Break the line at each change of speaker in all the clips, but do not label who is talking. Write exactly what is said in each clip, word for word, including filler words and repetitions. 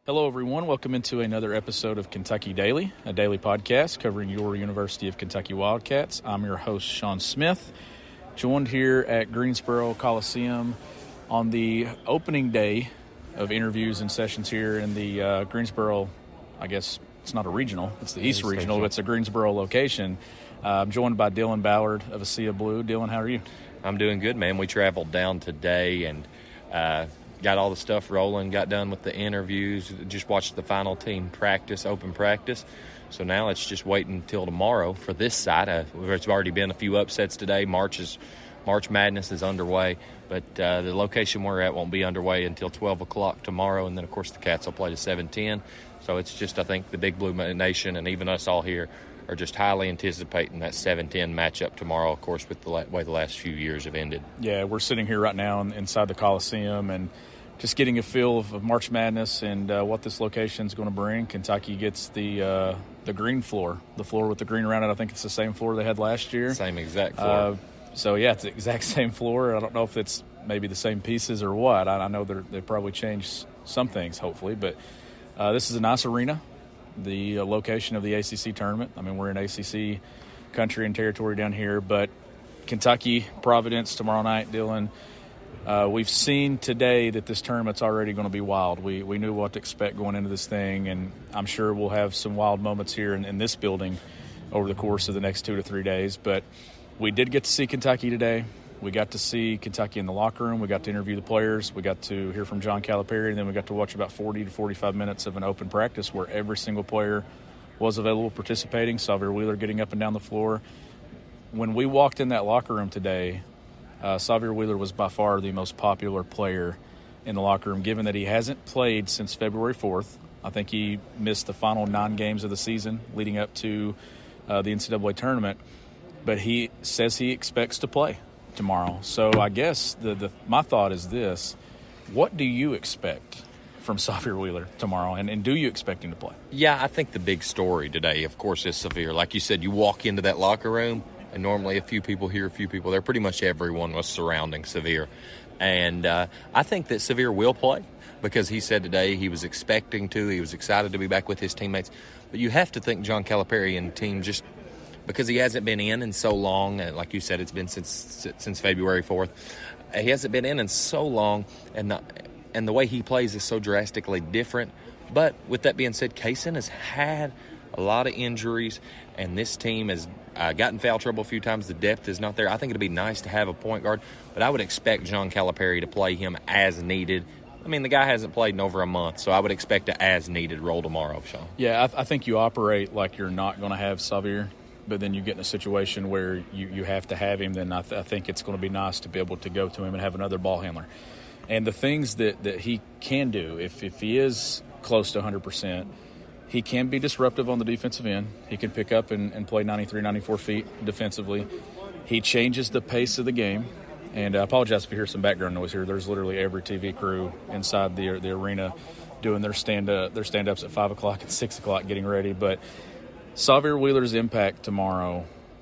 Hello, everyone. Welcome into another episode of Kentucky Daily, a daily podcast covering your University of Kentucky Wildcats. I'm your host, Sean Smith, joined here at Greensboro Coliseum on the opening day of interviews and sessions here in the uh, Greensboro, I guess it's not a regional, it's the East Regional, but it's a Greensboro location. Uh, I'm joined by Dylan Ballard of ASIA Blue. Dylan, how are you?
I'm doing good, man. We traveled down today and uh, got all the stuff rolling, got done with the interviews, just watched the final team practice, open practice. So now it's just waiting until tomorrow for this side. Uh, there's already been a few upsets today. March is March Madness is underway, but uh, the location we're at won't be underway until twelve o'clock tomorrow, and then, of course, the Cats will play to seven ten. So it's just, I think, the Big Blue Nation and even us all here are just highly anticipating that seven ten matchup tomorrow, of course, with the way the last few years have ended.
Yeah, we're sitting here right now inside the Coliseum and just getting a feel of, of March Madness and uh, what this location is going to bring. Kentucky gets the uh, the green floor, the floor with the green around it. I think it's the same floor they had last year.
Same exact floor.
Uh, so, yeah, it's the exact same floor. I don't know if it's maybe the same pieces or what. I, I know they probably changed some things, hopefully. But uh, this is a nice arena, the uh, location of the A C C tournament. I mean, we're in A C C country and territory down here. But Kentucky, Providence tomorrow night, Dylan. Uh, we've seen today that this tournament's already going to be wild. We we knew what to expect going into this thing, and I'm sure we'll have some wild moments here in, in this building over the course of the next two to three days. But we did get to see Kentucky today. We got to see Kentucky in the locker room. We got to interview the players. We got to hear from John Calipari, and then we got to watch about forty to forty-five minutes of an open practice where every single player was available participating. Sahvir Wheeler getting up and down the floor. When we walked in that locker room today, Uh, Sahvir Wheeler was by far the most popular player in the locker room, given that he hasn't played since February fourth. I think he missed the final nine games of the season leading up to uh, the N C double A tournament. But he says he expects to play tomorrow. So I guess the, the my thought is this. What do you expect from Sahvir Wheeler tomorrow, and, and do you expect him to play?
Yeah, I think the big story today, of course, is Sahvir. Like you said, you walk into that locker room, and normally a few people here, a few people there. Pretty much everyone was surrounding Sahvir. And uh, I think that Sahvir will play because he said today he was expecting to. He was excited to be back with his teammates. But you have to think John Calipari and the team, just because he hasn't been in in so long, and like you said, it's been since since February fourth. He hasn't been in in so long, and the, and the way he plays is so drastically different. But with that being said, Kaysen has had a lot of injuries, and this team has uh, gotten in foul trouble a few times. The depth is not there. I think it'd be nice to have a point guard, but I would expect John Calipari to play him as needed. I mean, the guy hasn't played in over a month, so I would expect an as-needed role tomorrow, Sean.
Yeah, I, th- I think you operate like you're not going to have Sahvir, but then you get in a situation where you, you have to have him, then I, th- I think it's going to be nice to be able to go to him and have another ball handler. And the things that, that he can do, if, if he is close to one hundred percent, he can be disruptive on the defensive end. He can pick up and, and play ninety-three, ninety-four feet defensively. He changes the pace of the game. And I apologize if you hear some background noise here. There's literally every T V crew inside the the arena doing their stand up, their stand ups at five o'clock and six o'clock, getting ready. But Sahvir Wheeler's impact tomorrow,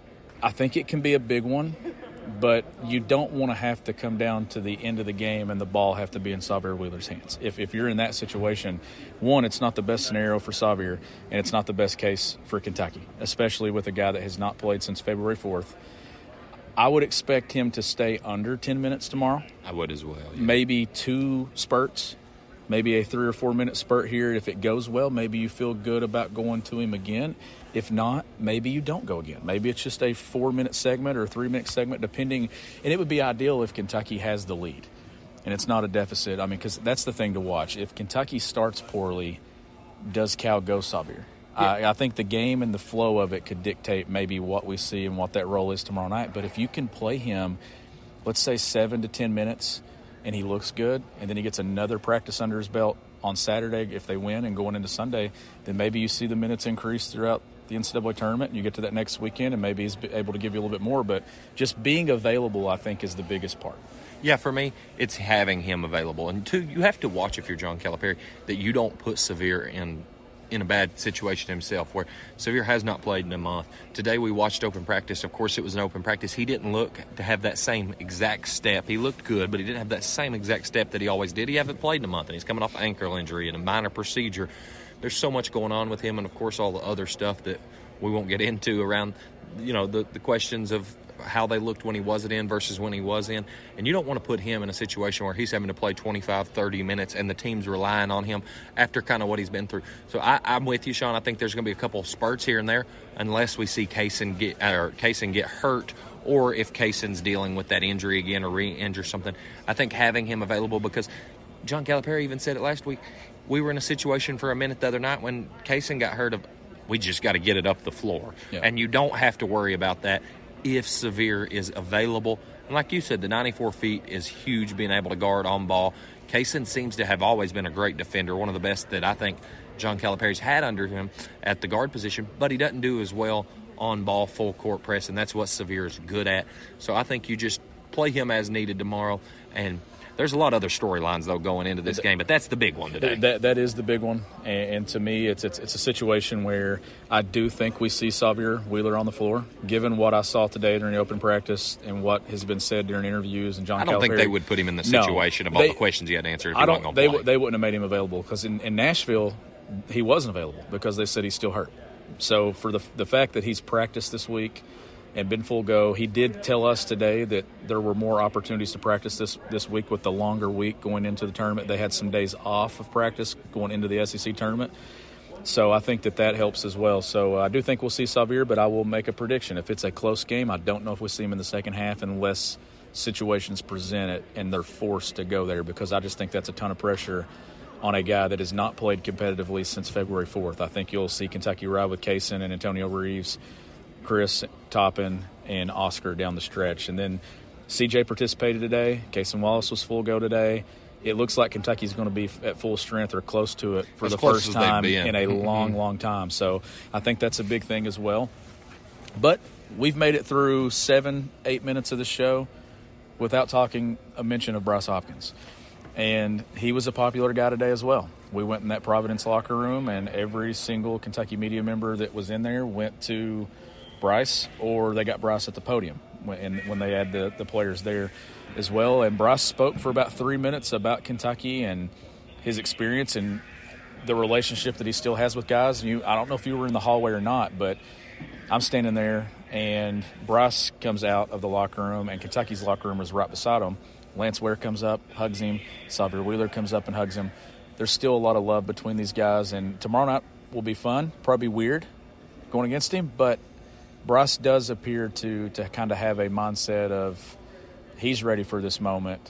I think it can be a big one. But you don't want to have to come down to the end of the game and the ball have to be in Sahvir Wheeler's hands. If if you're in that situation, one, it's not the best scenario for Sahvir, and it's not the best case for Kentucky, especially with a guy that has not played since February fourth. I would expect him to stay under ten minutes tomorrow.
I would as well. Yeah.
Maybe two spurts, maybe a three or four minute spurt here. If it goes well, maybe you feel good about going to him again. If not, maybe you don't go again. Maybe it's just a four-minute segment or a three-minute segment, depending. And it would be ideal if Kentucky has the lead and it's not a deficit. I mean, because that's the thing to watch. If Kentucky starts poorly, does Cal go Sahvir? Yeah. I, I think the game and the flow of it could dictate maybe what we see and what that role is tomorrow night. But if you can play him, let's say seven to ten minutes, and he looks good, and then he gets another practice under his belt on Saturday if they win and going into Sunday, then maybe you see the minutes increase throughout the N C double A tournament, and you get to that next weekend, and maybe he's able to give you a little bit more. But just being available, I think, is the biggest part.
Yeah, for me, it's having him available. And two, you have to watch, if you're John Calipari, that you don't put Sahvir in in a bad situation himself where Sevier has not played in a month. Today we watched open practice. Of course, it was an open practice. He didn't look to have that same exact step. He looked good, but he didn't have that same exact step that he always did. He hasn't played in a month, and he's coming off an ankle injury and a minor procedure. There's so much going on with him, and, of course, all the other stuff that we won't get into around, you know, the, the questions of how they looked when he wasn't in versus when he was in. And you don't want to put him in a situation where he's having to play twenty-five, thirty minutes and the team's relying on him after kind of what he's been through. So I, I'm with you, Sean. I think there's going to be a couple of spurts here and there unless we see Kaysen get, or Kaysen get hurt, or if Kaysen's dealing with that injury again or re-injure something. I think having him available, because John Calipari even said it last week, we were in a situation for a minute the other night when Kaysen got hurt of, we just got to get it up the floor. Yeah. And you don't have to worry about that if Sevier is available. And like you said, the ninety-four feet is huge, being able to guard on ball. Kaysen seems to have always been a great defender, one of the best that I think John Calipari's had under him at the guard position, but he doesn't do as well on ball, full court press, and that's what Sevier is good at. So I think you just play him as needed tomorrow. And there's a lot of other storylines, though, going into this game, but that's the big one today.
That, that is the big one, and, and to me, it's, it's it's a situation where I do think we see Xavier Wheeler on the floor, given what I saw today during the open practice and what has been said during interviews. And John
I don't
Calipari,
think they would put him in the situation
no,
of all
they,
the questions he had to answer if
I
he
don't,
wasn't
they,
going to play.
They wouldn't have made him available because in, in Nashville, he wasn't available because they said he's still hurt. So for the the fact that he's practiced this week and been full go, he did tell us today that there were more opportunities to practice this, this week with the longer week going into the tournament. They had some days off of practice going into the S E C tournament. So I think that that helps as well. So I do think we'll see Xavier, but I will make a prediction. If it's a close game, I don't know if we see him in the second half unless situations present it and they're forced to go there, because I just think that's a ton of pressure on a guy that has not played competitively since February fourth. I think you'll see Kentucky ride with Kaysen and Antonio Reeves, Chris Toppin, and Oscar down the stretch. And then C J participated today. Kaysen Wallace was full go today. It looks like Kentucky's going to be at full strength or close to it for
as
the first time
in.
in a
mm-hmm.
long, long time. So I think that's a big thing as well. But we've made it through seven, eight minutes of the show without talking a mention of Bryce Hopkins. And he was a popular guy today as well. We went in that Providence locker room, and every single Kentucky media member that was in there went to Bryce, or they got Bryce at the podium when, when they had the, the players there as well. And Bryce spoke for about three minutes about Kentucky and his experience and the relationship that he still has with guys. You, I don't know if you were in the hallway or not, but I'm standing there, and Bryce comes out of the locker room, and Kentucky's locker room is right beside him. Lance Ware comes up, hugs him. Xavier Wheeler comes up and hugs him. There's still a lot of love between these guys, and tomorrow night will be fun, probably weird going against him, but Bryce does appear to to kind of have a mindset of he's ready for this moment.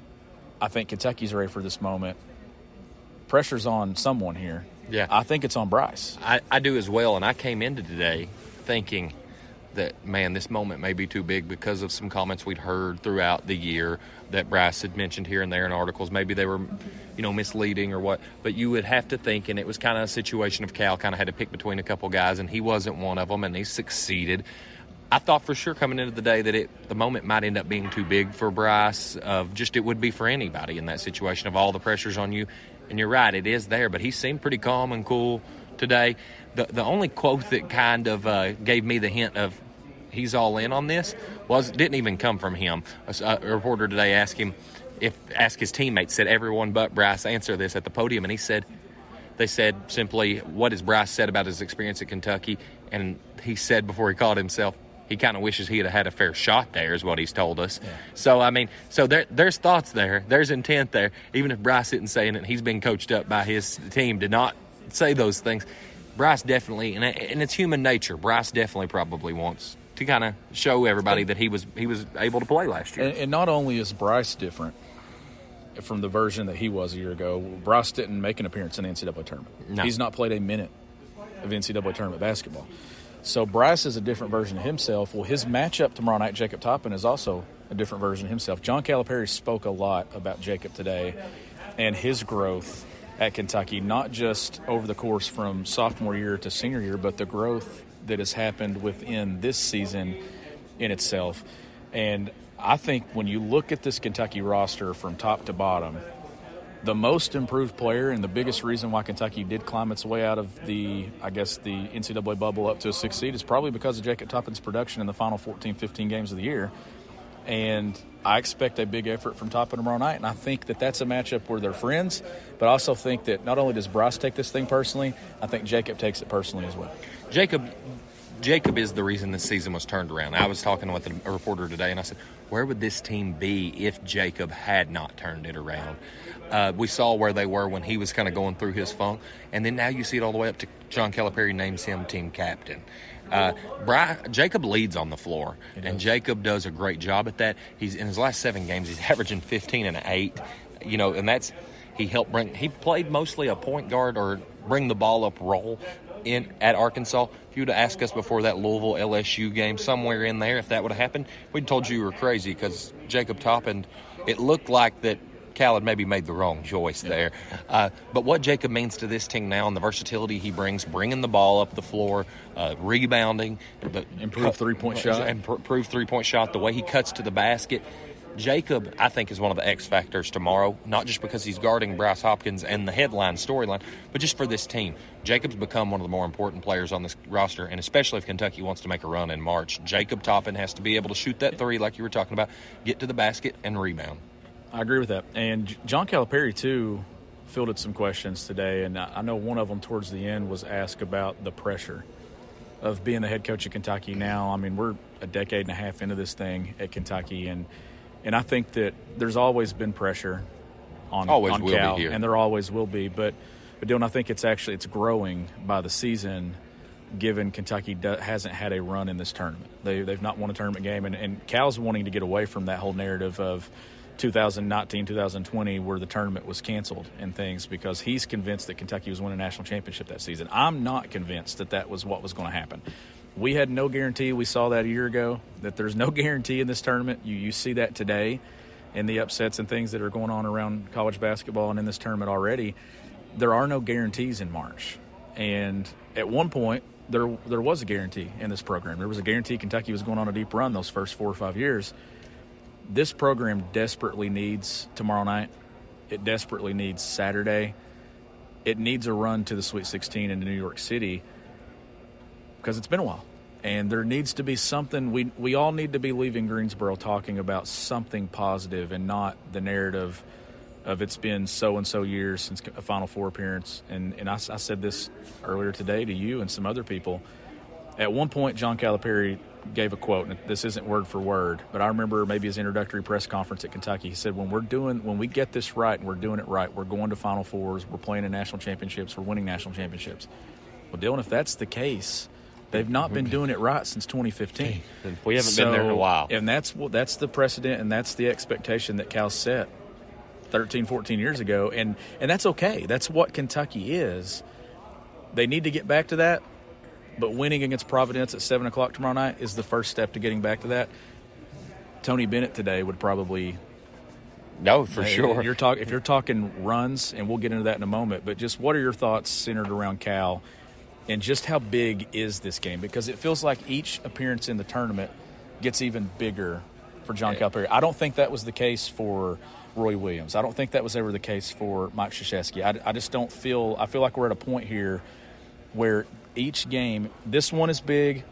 I think Kentucky's ready for this moment. Pressure's on someone here.
Yeah.
I think it's on Bryce.
I, I do as well, and I came into today thinking that, man, this moment may be too big because of some comments we'd heard throughout the year that Bryce had mentioned here and there in articles. Maybe they were, you know, misleading or what. But you would have to think, and it was kind of a situation of Cal kind of had to pick between a couple guys, and he wasn't one of them, and he succeeded. I thought for sure coming into the day that it the moment might end up being too big for Bryce. Of just it would be for anybody in that situation of all the pressures on you. And you're right, it is there. But he seemed pretty calm and cool today. The the only quote that kind of uh, gave me the hint of he's all in on this was didn't even come from him. A, a reporter today asked him if asked his teammates, said everyone but Bryce answer this at the podium, and he said they said simply, what has Bryce said about his experience at Kentucky? And he said before he called himself, he kind of wishes he had had a fair shot there, is what he's told us. Yeah. So, I mean, so there, there's thoughts there. There's intent there. Even if Bryce isn't saying it, he's been coached up by his team to not say those things. Bryce definitely, and, and it's human nature, Bryce definitely probably wants to kind of show everybody that he was he was able to play last year.
And, and not only is Bryce different from the version that he was a year ago, Bryce didn't make an appearance in the N C double A tournament.
No.
He's not played a minute of N C double A tournament basketball. So Bryce is a different version of himself. Well, his matchup tomorrow night, Jacob Toppin, is also a different version of himself. John Calipari spoke a lot about Jacob today and his growth at Kentucky, not just over the course from sophomore year to senior year, but the growth that has happened within this season in itself. And I think when you look at this Kentucky roster from top to bottom, the most improved player and the biggest reason why Kentucky did climb its way out of the, I guess, the N C double A bubble up to a sixth seed is probably because of Jacob Toppin's production in the final fourteen, fifteen games of the year. And I expect a big effort from Toppin tomorrow night, and I think that that's a matchup where they're friends, but I also think that not only does Bryce take this thing personally, I think Jacob takes it personally as well.
Jacob Jacob is the reason this season was turned around. I was talking with a reporter today, and I said, where would this team be if Jacob had not turned it around? Uh, we saw where they were when he was kind of going through his funk, and then now you see it all the way up to John Calipari names him team captain. Uh, Bri- Jacob leads on the floor, and Jacob does a great job at that. He's in his last seven games, he's averaging fifteen and eight. You know, and that's he helped bring. He played mostly a point guard or bring the ball up role in at Arkansas. If you would have asked us before that Louisville L S U game, somewhere in there, if that would have happened, we'd told you you were crazy because Jacob Toppin. It looked like that Cal had maybe made the wrong choice there. Uh, but what Jacob means to this team now and the versatility he brings, bringing the ball up the floor, uh, rebounding, the
improved three-point shot.
Improved three-point shot, the way he cuts to the basket. Jacob, I think, is one of the X factors tomorrow, not just because he's guarding Bryce Hopkins and the headline storyline, but just for this team. Jacob's become one of the more important players on this roster, and especially if Kentucky wants to make a run in March. Jacob Toppin has to be able to shoot that three like you were talking about, get to the basket, and rebound.
I agree with that. And John Calipari, too, fielded some questions today, and I know one of them towards the end was asked about the pressure of being the head coach of Kentucky now. I mean, we're a decade and a half into this thing at Kentucky, and and I think that there's always been pressure on,
always
on
will
Cal,
be here.
and there always will be. But, but Dylan, I think it's actually it's growing by the season, given Kentucky do, hasn't had a run in this tournament. They, they've not won a tournament game, and, and Cal's wanting to get away from that whole narrative of two thousand nineteen, two thousand twenty where the tournament was canceled and things, because he's convinced that Kentucky was winning a national championship that season. I'm not convinced that that was what was going to happen. We had no guarantee. We saw that a year ago, that there's no guarantee in this tournament. You you see that today in the upsets and things that are going on around college basketball and in this tournament already. There are no guarantees in March. And at one point, there there was a guarantee in this program. There was a guarantee Kentucky was going on a deep run those first four or five years. This program desperately needs tomorrow night. It desperately needs Saturday. It needs a run to the Sweet sixteen in New York City, because it's been a while. And there needs to be something. We we all need to be leaving Greensboro talking about something positive and not the narrative of it's been so-and-so years since a Final Four appearance. And, and I, I said this earlier today to you and some other people. At one point, John Calipari gave a quote, and this isn't word for word, but I remember maybe his introductory press conference at Kentucky. He said, when we're doing, when we get this right and we're doing it right, we're going to Final Fours, we're playing in national championships, we're winning national championships. Well, Dylan, if that's the case, they've not been doing it right since twenty fifteen.
We haven't
so,
been there in a while.
And that's that's the precedent, and that's the expectation that Cal set thirteen, fourteen years ago, and and that's okay. That's what Kentucky is. They need to get back to that. But winning against Providence at seven o'clock tomorrow night is the first step to getting back to that. Tony Bennett today would probably –
No, for sure.
You're talk, if you're talking runs, and we'll get into that in a moment, but just what are your thoughts centered around Cal and just how big is this game? Because it feels like each appearance in the tournament gets even bigger for John Calipari. I don't think that was the case for Roy Williams. I don't think that was ever the case for Mike Krzyzewski. I, I just don't feel – I feel like we're at a point here where – each game, this one is big.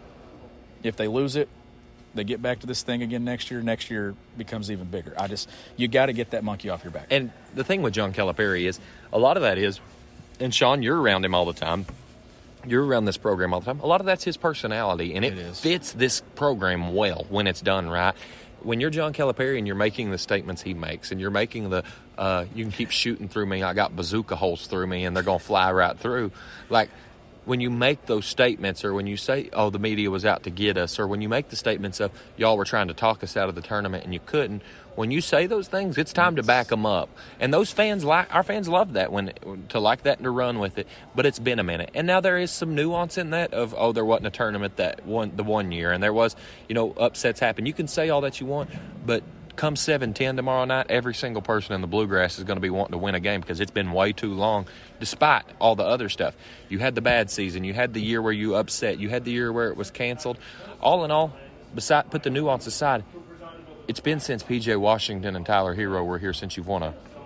If they lose it, they get back to this thing again next year. Next year becomes even bigger. I just, you got to get that monkey off your back.
And the thing with John Calipari is, a lot of that is, and Sean, you're around him all the time. You're around this program all the time. A lot of that's his personality, and it,
it
fits this program well when it's done right. When you're John Calipari and you're making the statements he makes, and you're making the, uh, you can keep shooting through me, I got bazooka holes through me, and they're going to fly right through. Like, when you make those statements, or when you say, oh, the media was out to get us, or when you make the statements of, y'all were trying to talk us out of the tournament and you couldn't, when you say those things, it's time to back them up. And those fans, like our fans love that, when to like that and to run with it. But it's been a minute. And now there is some nuance in that of, oh, there wasn't a tournament that one the one year, and there was, you know, upsets happen. You can say all that you want, but come seven ten tomorrow night, every single person in the Bluegrass is going to be wanting to win a game, because it's been way too long, despite all the other stuff. You had the bad season. You had the year where you upset. You had the year where it was canceled. All in all, beside, put the nuance aside, it's been since P J Washington and Tyler Hero were here since you've won a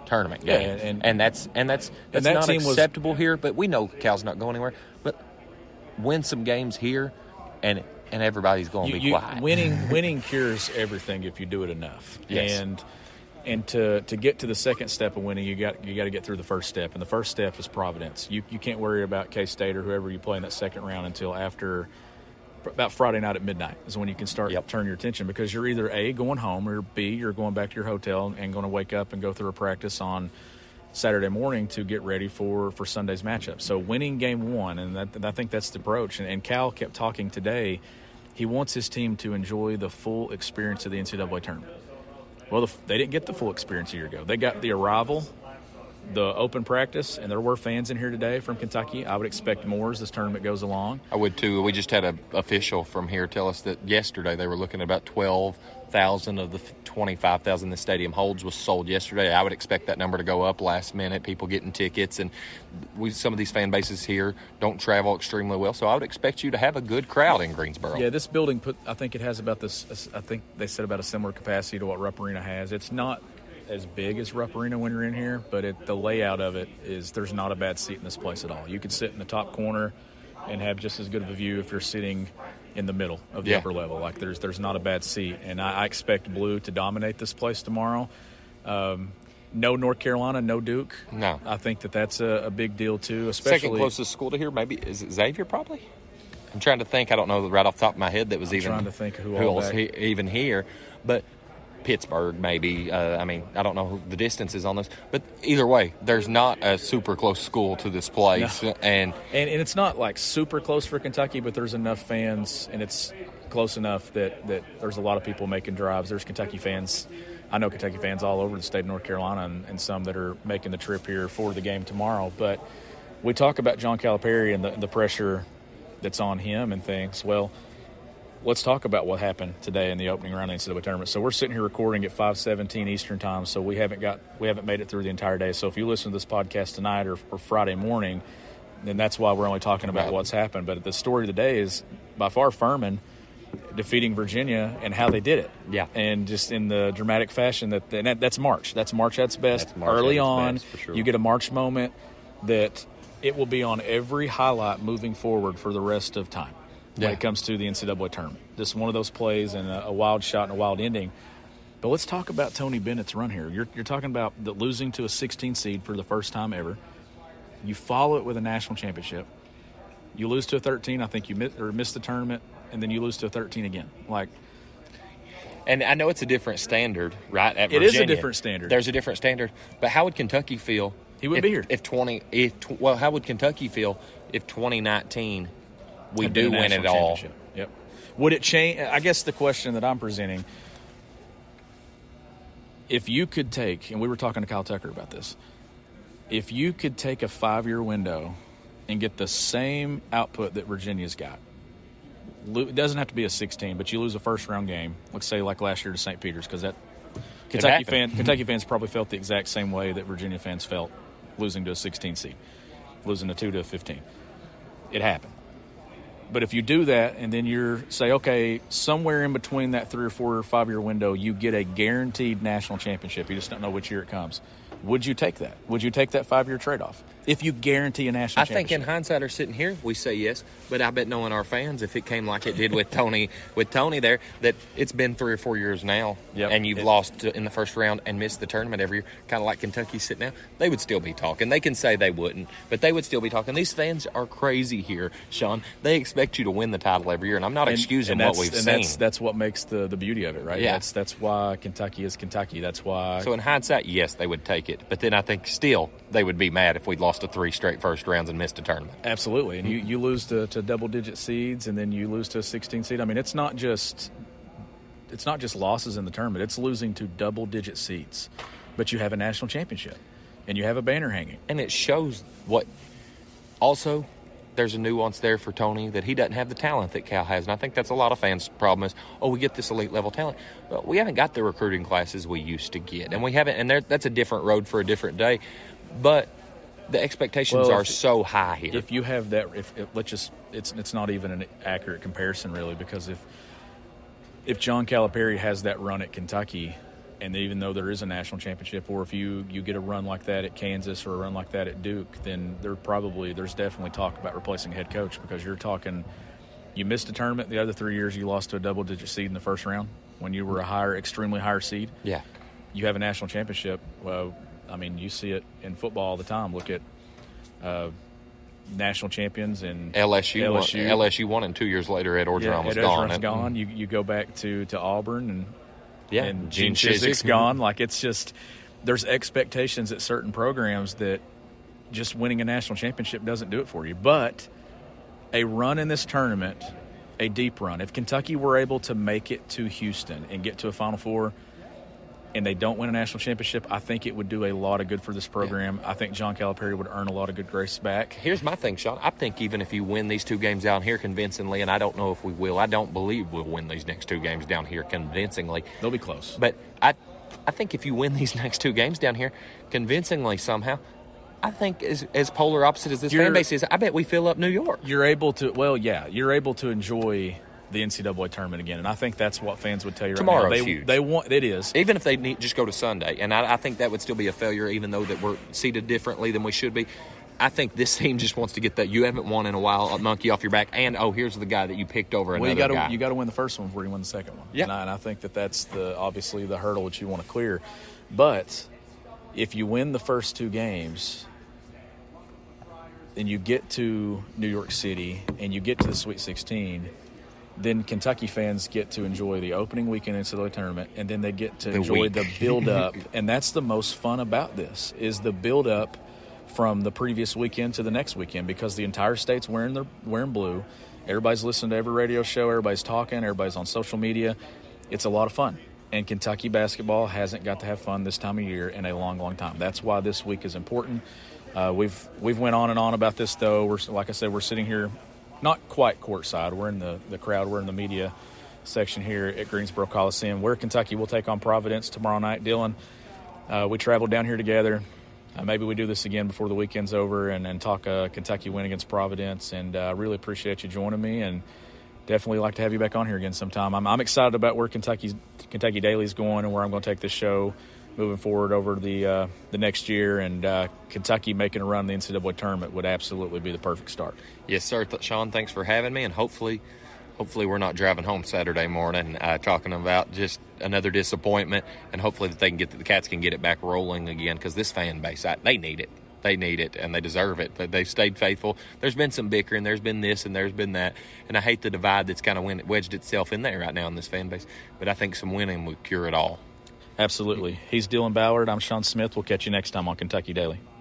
tournament
Yeah,
game,
and- and-
and that's and that's that's
that
not
team was-
acceptable here. But we know Cal's not going anywhere. But win some games here, and and everybody's going to
You-
be
you-
quiet.
Winning, winning cures everything if you do it enough.
Yes.
And and to to get to the second step of winning, you got you got to get through the first step, and the first step is Providence. You you can't worry about K-State or whoever you play in that second round until after about Friday night at midnight is when you can start
Yep.
turn your attention, because you're either A, going home, or B, you're going back to your hotel and going to wake up and go through a practice on Saturday morning to get ready for, for Sunday's matchup. So winning game one, and that, I think that's the approach. And, and Cal kept talking today. He wants his team to enjoy the full experience of the N C double A tournament. Well, the, they didn't get the full experience a year ago. They got the arrival, the open practice, and there were fans in here today from Kentucky. I would expect more as this tournament goes along.
I would too. We just had an official from here tell us that yesterday they were looking at about twelve thousand of the twenty-five thousand the stadium holds was sold yesterday. I would expect that number to go up last minute, people getting tickets. And we some of these fan bases here don't travel extremely well, so I would expect you to have a good crowd in Greensboro.
Yeah, this building, put. I think it has about this, I think they said about a similar capacity to what Rupp Arena has. It's not as big as Rupp Arena when you're in here, but it, the layout of it is, there's not a bad seat in this place at all. You could sit in the top corner and have just as good of a view if you're sitting in the middle of the
Yeah.
upper level. Like there's there's not a bad seat, and I, I expect blue to dominate this place tomorrow. Um, no North Carolina, no Duke.
No.
I think that that's a, a big deal too. Especially
Second closest school to here, maybe is it Xavier? Probably. I'm trying to think. I don't know right off the top of my head that was
I'm
even
trying to think who all
else
back.
he, even here, but Pittsburgh maybe. Uh, I mean, I don't know the distances on this, but either way, there's not a super close school to this place,
No.
and
And, and it's not like super close for Kentucky, but there's enough fans, and it's close enough that, that there's a lot of people making drives. There's Kentucky fans. I know Kentucky fans all over the state of North Carolina, and, and some that are making the trip here for the game tomorrow. But we talk about John Calipari and the, the pressure that's on him and things. Well, let's talk about what happened today in the opening round of the N C double A tournament. So we're sitting here recording at five seventeen Eastern time, so we haven't got we haven't made it through the entire day. So if you listen to this podcast tonight or, or Friday morning, then that's why we're only talking about
Right.
what's happened. But the story of the day is by far Furman defeating Virginia and how they did it.
Yeah.
And just in the dramatic fashion that, and that that's March. That's March at its best.
That's March
Early
at its
on,
best, for sure.
you get a March moment that it will be on every highlight moving forward for the rest of time
Yeah.
when it comes to the N C double A tournament. Just one of those plays and a, a wild shot and a wild ending. But let's talk about Tony Bennett's run here. You're, you're talking about the losing to a sixteen seed for the first time ever. You follow it with a national championship. You lose to a thirteen. I think you miss, or miss the tournament, and then you lose to a thirteen again. Like,
And I know it's a different standard, right? At
It is a
Virginia.
different standard.
There's a different standard. But how would Kentucky feel?
He wouldn't
if,
be here.
If twenty, if tw- well, how would Kentucky feel if twenty nineteen we
had been
do
a
win
national
it all?
championship. Yep. Would it change? I guess the question that I'm presenting, if you could take, and we were talking to Kyle Tucker about this, if you could take a five-year window and get the same output that Virginia's got, lo- it doesn't have to be a sixteen, but you lose a first-round game, let's say like last year to Saint Peter's, because that Kentucky
happened.
fan, Kentucky fans probably felt the exact same way that Virginia fans felt losing to a sixteen seed, losing a two to a fifteen. It happened. But if you do that and then you're say, okay, somewhere in between that three or four or five year window, you get a guaranteed national championship. You just don't know which year it comes. Would you take that? Would you take that five year trade off if you guarantee a national
I think
championship?
in hindsight, or sitting here, we say yes. But I bet knowing our fans, if it came like it did with Tony, with Tony there, that it's been three or four years now,
Yep.
and you've
It-
lost to- in the first round and missed the tournament every year, kind of like Kentucky sitting now. They would still be talking. They can say they wouldn't, but they would still be talking. These fans are crazy here, Sean. They expect you to win the title every year, and I'm not
And-
excusing
and
what
that's-
we've
and
seen.
That's, that's what makes the, the beauty of it, right?
Yeah.
That's that's why Kentucky is Kentucky. That's why.
So in hindsight, yes, they would take it. But then I think still they would be mad if we'd lost to three straight first rounds and missed a tournament.
Absolutely. And you, you lose to, to double-digit seeds, and then you lose to a sixteen seed. I mean, it's not just it's not just losses in the tournament. It's losing to double-digit seeds. But you have a national championship, and you have a banner hanging.
And it shows what – also, there's a nuance there for Tony that he doesn't have the talent that Cal has. And I think that's a lot of fans' problem is, oh, we get this elite-level talent. But we haven't got the recruiting classes we used to get. And we haven't – and there, that's a different road for a different day. But – the expectations
Well,
are
if-
so high here.
If you have that, if, if let's just, it's it's not even an accurate comparison really, because if if John Calipari has that run at Kentucky, and even though there is a national championship, or if you, you get a run like that at Kansas or a run like that at Duke, then there probably there's definitely talk about replacing a head coach, because you're talking you missed a tournament the other three years, you lost to a double-digit seed in the first round when you were a higher, extremely higher seed.
Yeah.
You have a national championship. Well, I mean, you see it in football all the time. Look at uh, national champions in
L S U.
L S U.
Won, L S U won, and two years later, Ed Orgeron
yeah,
was
Ed
gone.
Orgeron's gone. You you go back to, to Auburn, and
yeah,
and
Gene
Gene
Chizik.
Chizik's gone. Like, it's just there's expectations at certain programs that just winning a national championship doesn't do it for you. But a run in this tournament, a deep run. If Kentucky were able to make it to Houston and get to a Final Four, and they don't win a national championship, I think it would do a lot of good for this program. Yeah. I think John Calipari would earn a lot of good grace back.
Here's my thing, Sean. I think even if you win these two games down here convincingly, and I don't know if we will, I don't believe we'll win these next two games down here convincingly.
They'll be close.
But I I think if you win these next two games down here convincingly somehow, I think as, as polar opposite as this
you're,
fan base is, I bet we fill up New York.
You're able to, well, yeah, you're able to enjoy the N C double A tournament again, and I think that's what fans would tell you right
Tomorrow's
now. They,
huge.
They want, it is.
Even if they need, just go to Sunday, and I, I think that would still be a failure, even though that we're seated differently than we should be. I think this team just wants to get that. You haven't won in a while, a monkey off your back, and, oh, here's the guy that you picked over
well,
another
you gotta,
guy.
you got to win the first one before you win the second one.
Yeah.
And I, and I think that that's the obviously the hurdle that you want to clear. But if you win the first two games, then you get to New York City and you get to the Sweet sixteen, then Kentucky fans get to enjoy the opening weekend N C double A tournament, and then they get to
The
enjoy
week.
the build-up. And that's the most fun about this, is the build-up from the previous weekend to the next weekend, because the entire state's wearing their wearing blue. Everybody's listening to every radio show. Everybody's talking. Everybody's on social media. It's a lot of fun. And Kentucky basketball hasn't got to have fun this time of year in a long, long time. That's why this week is important. Uh, we've we've went on and on about this, though. We're like I said, we're sitting here, not quite courtside. We're in the, the crowd. We're in the media section here at Greensboro Coliseum. We're Kentucky. We'll take on Providence tomorrow night. Dylan, uh, we traveled down here together. Uh, maybe we do this again before the weekend's over and, and talk a Kentucky win against Providence. And I uh, really appreciate you joining me, and definitely like to have you back on here again sometime. I'm, I'm excited about where Kentucky's, Kentucky Daily is going and where I'm going to take this show moving forward over the uh, the next year. And uh, Kentucky making a run in the N C double A tournament would absolutely be the perfect start.
Yes, sir. Th- Sean, thanks for having me, and hopefully hopefully we're not driving home Saturday morning uh, talking about just another disappointment, and hopefully that they can get the Cats can get it back rolling again, because this fan base, I, they need it. They need it, and they deserve it. But they've stayed faithful. There's been some bickering. There's been this, and there's been that. And I hate the divide that's kind of wedged itself in there right now in this fan base. But I think some winning would cure it all.
Absolutely. He's Dylan Ballard. I'm Sean Smith. We'll catch you next time on Kentucky Daily.